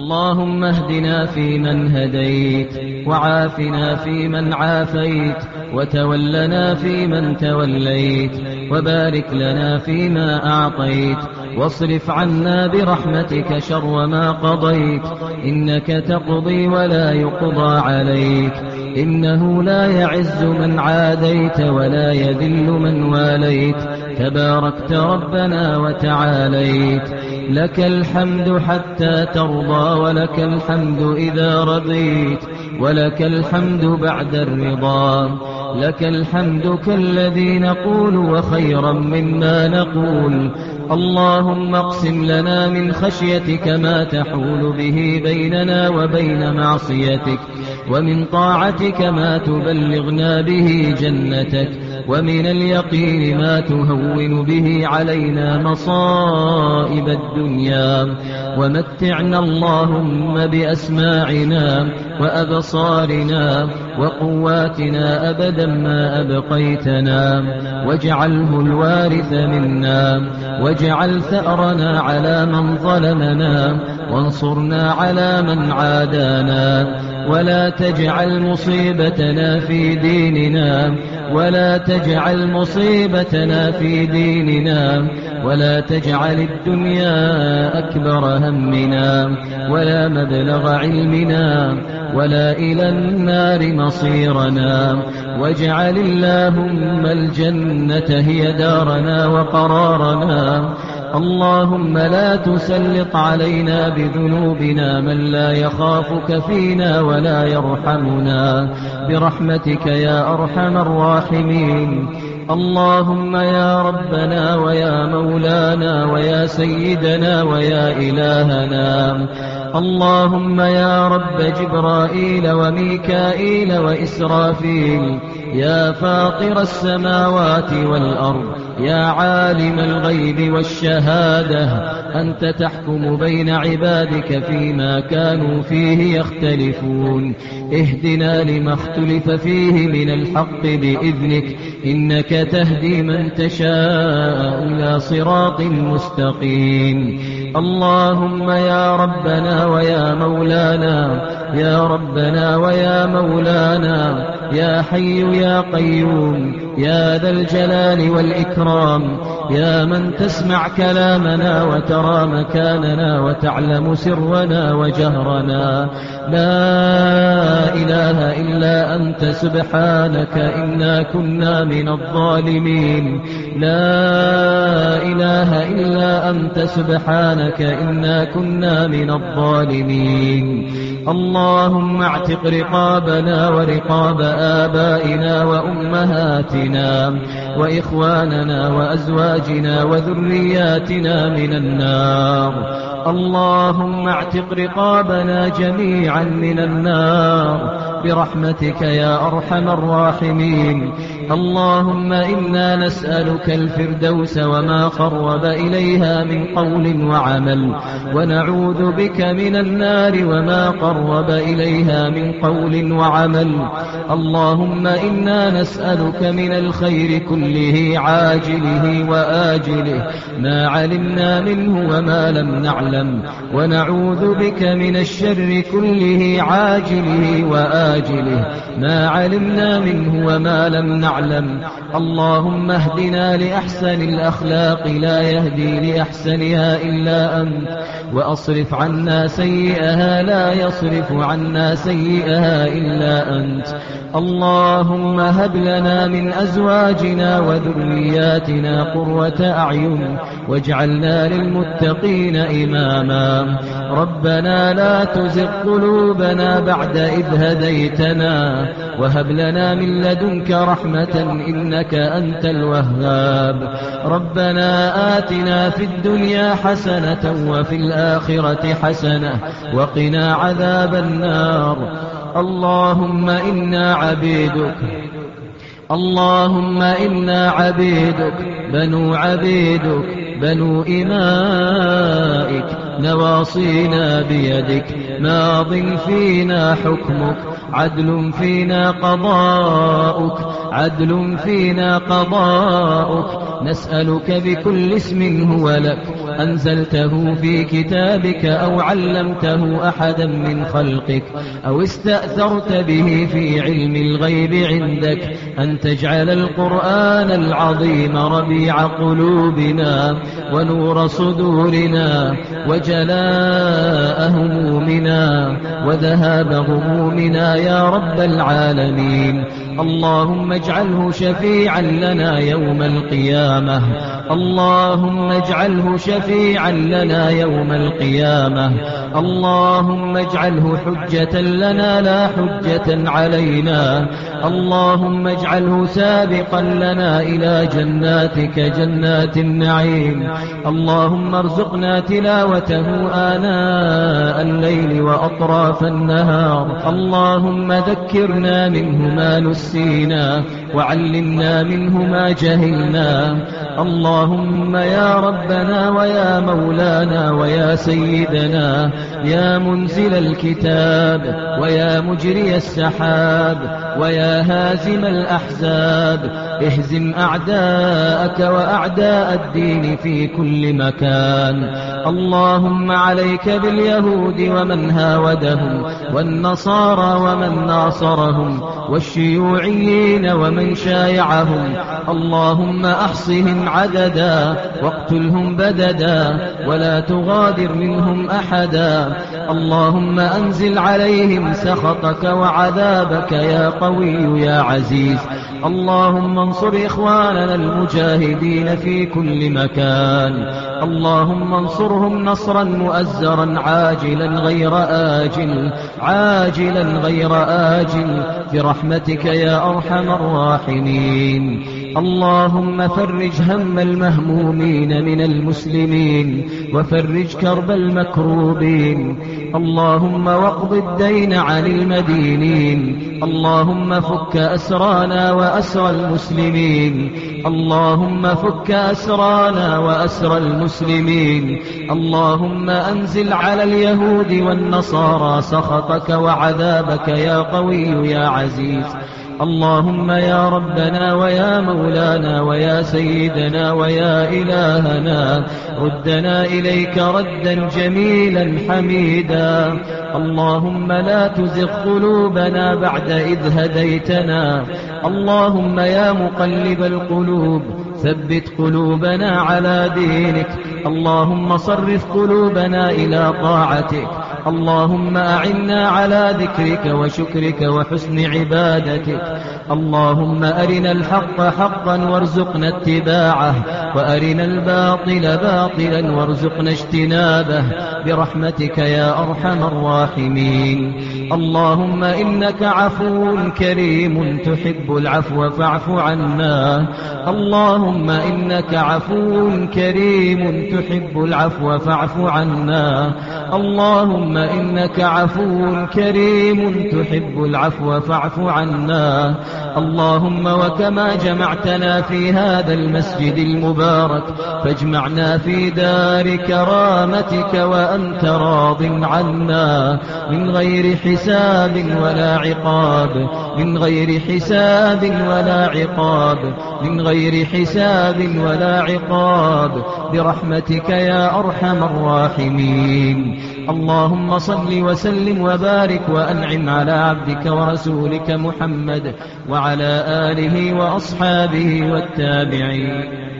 اللهم اهدنا فيمن هديت، وعافنا فيمن عافيت، وتولنا فيمن توليت، وبارك لنا فيما أعطيت، واصرف عنا برحمتك شر ما قضيت، إنك تقضي ولا يقضى عليك، إنه لا يعز من عاديت ولا يذل من واليت، تباركت ربنا وتعاليت. لك الحمد حتى ترضى، ولك الحمد إذا رضيت، ولك الحمد بعد الرضا، لك الحمد كالذي نقول وخيرا مما نقول. اللهم اقسم لنا من خشيتك ما تحول به بيننا وبين معصيتك، ومن طاعتك ما تبلغنا به جنتك، ومن اليقين ما تهون به علينا مصائب الدنيا، ومتعنا اللهم بأسماعنا وأبصارنا وقواتنا أبدا ما أبقيتنا، واجعله الوارث منا، واجعل ثأرنا على من ظلمنا، وانصرنا على من عادانا، ولا تجعل مصيبتنا في ديننا، ولا تجعل مصيبتنا في ديننا، ولا تجعل الدنيا أكبر همنا، ولا مبلغ علمنا، ولا إلى النار مصيرنا، واجعل اللهم الجنة هي دارنا وقرارنا. اللهم لا تسلط علينا بذنوبنا من لا يخافك فينا ولا يرحمنا، برحمتك يا أرحم الراحمين. اللهم يا ربنا ويا مولانا ويا سيدنا ويا إلهنا، اللهم يا رب جبرائيل وميكائيل وإسرافيل، يا فاطر السماوات والأرض، يا عالم الغيب والشهادة، أنت تحكم بين عبادك فيما كانوا فيه يختلفون، اهدنا لما اختلف فيه من الحق بإذنك، إنك تهدي من تشاء إلى صراط مستقيم. اللهم يا ربنا ويا مولانا، يا ربنا ويا مولانا، يا حي يا قيوم، يا ذا الجلال والإكرام، يا من تسمع كلامنا وترى مكاننا وتعلم سرنا وجهرنا، لا إله إلا أنت سبحانك إنا كنا من الظالمين، لا إله إلا أنت سبحانك إنا كنا من الظالمين. اللهم اعتق رقابنا ورقاب آبائنا وأمهاتنا وإخواننا وأزواجنا وذرياتنا من النار. اللهم اعتق رقابنا جميعا من النار برحمتك يا أرحم الراحمين. اللهم إنا نسألك الفردوس وما قرب إليها من قول وعمل، ونعوذ بك من النار وما قرب إليها من قول وعمل. اللهم إنا نسألك من الخير كله عاجله وآجله ما علمنا منه وما لم نعلم، ونعوذ بك من الشر كله عاجله وآجله ما علمنا منه وما لم نعلم. اللهم اهدنا لأحسن الأخلاق لا يهدي لأحسنها إلا أنت، وأصرف عنا سيئها لا يصرف عنا سيئها إلا أنت. اللهم هب لنا من أزواجنا وذرياتنا قرة أعين واجعلنا للمتقين إماما. ربنا لا تزغ قلوبنا بعد إذ هديتنا وهب لنا من لدنك رحمة إنك أنت الوهاب. ربنا آتنا في الدنيا حسنة وفي الآخرة حسنة وقنا عذاب النار. اللهم إنا عبيدك، اللهم إنا عبيدك بنو عبيدك بنو إمائك، نواصينا بيدك، ماض فينا حكمك، عدل فينا قضاؤك، عدل فينا قضاؤك. نسألك بكل اسم هو لك أنزلته في كتابك أو علمته أحدا من خلقك أو استأثرت به في علم الغيب عندك أن تجعل القرآن العظيم ربيع قلوبنا ونور صدورنا وجلاء همومنا وذهاب غمومنا يا رب العالمين. اللهم اجعله شفيعا لنا يوم القيامة، اللهم اجعله شفيعا لنا يوم القيامة، اللهم اجعله حجة لنا لا حجة علينا، اللهم اجعله سابقا لنا إلى جناتك جنات النعيم. اللهم ارزقنا تلاوته آناء الليل وأطراف النهار، اللهم ذكرنا منه ما نسينا وعلمنا منه ما جهلنا. اللهم يا ربنا ويا مولانا ويا سيدنا يا منزل الكتاب ويا مجري السحاب ويا هازم الأحزاب اهزم أعداءك وأعداء الدين في كل مكان. اللهم عليك باليهود ومن هاودهم والنصارى ومن ناصرهم والشيوعيين ومن شايعهم، اللهم أحصهم عددا واقتلهم بددا ولا تغادر منهم أحدا. اللهم أنزل عليهم سخطك وعذابك يا قوي يا عزيز. اللهم انصر إخواننا المجاهدين في كل مكان، اللهم انصرهم نصرا مؤزرا عاجلا غير آجل، عاجلا غير آجل برحمتك يا أرحم الراحمين. اللهم فرج هم المهمومين من المسلمين وفرج كرب المكروبين. اللهم واقض الدين عن المدينين، اللهم فك أسرانا وأسر المسلمين، اللهم فك أسرانا وأسر المسلمين. اللهم أنزل على اليهود والنصارى سخطك وعذابك يا قوي يا عزيز. اللهم يا ربنا ويا مولانا ويا سيدنا ويا إلهنا ردنا إليك ردا جميلا حميدا. اللهم لا تزغ قلوبنا بعد إذ هديتنا، اللهم يا مقلب القلوب ثبت قلوبنا على دينك، اللهم صرف قلوبنا إلى طاعتك، اللهم أعنا على ذكرك وشكرك وحسن عبادتك. اللهم أرنا الحق حقا وارزقنا اتباعه وأرنا الباطل باطلا وارزقنا اجتنابه برحمتك يا أرحم الراحمين. اللهم إنك عفو كريم تحب العفو فاعف عنا، اللهم إنك عفو كريم تحب العفو فاعف عنا، اللهم إنك عفو كريم تحب العفو فاعف عنا. اللهم وكما جمعتنا في هذا المسجد المبارك فاجمعنا في دار كرامتك وأنت راض عنا من غير حساب ولا عقاب، من غير حساب ولا عقاب، من غير حساب ولا عقاب برحمتك يا أرحم الراحمين. اللهم صل وسلم وبارك وأنعم على عبدك ورسولك محمد وعلى آله وأصحابه والتابعين.